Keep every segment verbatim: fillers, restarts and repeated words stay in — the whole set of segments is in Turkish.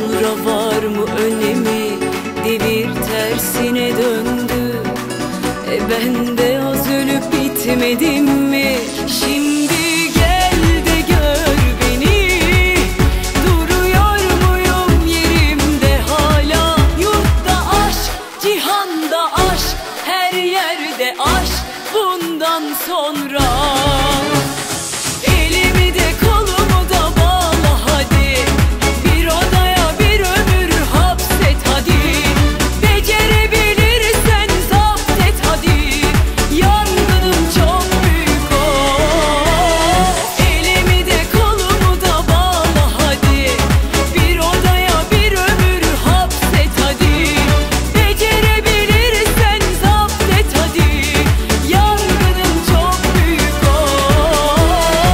sonra var mı önemi? Devir tersine döndü. E ben de az ölüp bitmedim mi? Şimdi gel de gör beni. Duruyor muyum yerimde hala? Yurtta aşk, cihanda aşk, her yerde aşk. Bundan sonra elimi de kolumu da bağla hadi. Bir odaya bir ömür hapset hadi. Becerebilirsen zapt et hadi. Yangınım çok büyük of. Elimi de kolumu da bağla hadi. Bir odaya bir ömür hapset hadi. Becerebilirsen zapt et hadi. Yangınım çok büyük of.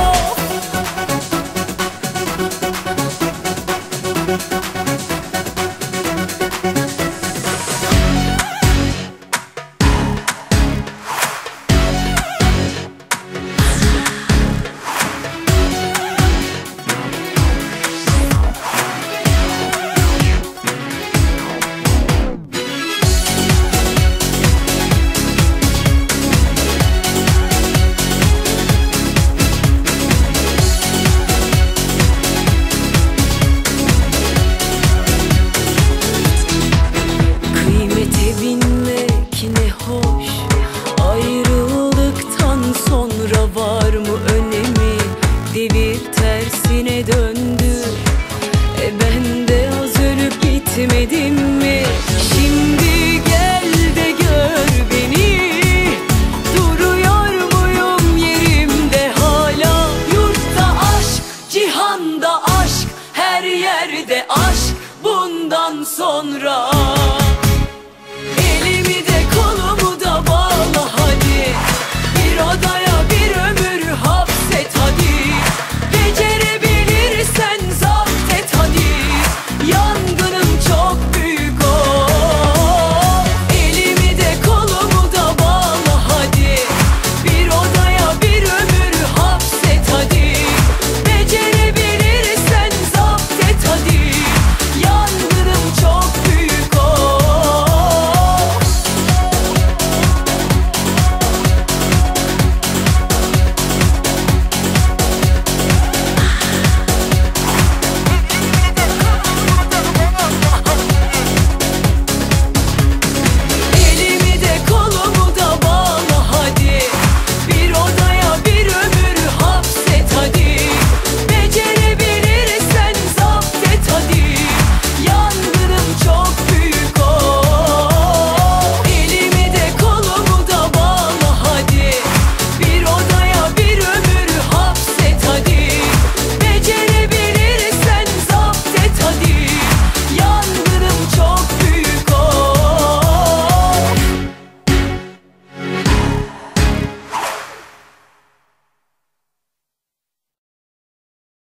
Kıymete binmek ne hoş. Ayrıldıktan sonra var mı önemi? Devir tersine döndü. E ben de az ölüp bitmedim mi? Şimdi gel de gör beni. Duruyor muyum yerimde hala? Yurtta aşk, cihanda aşk, her yerde aşk. Bundan sonra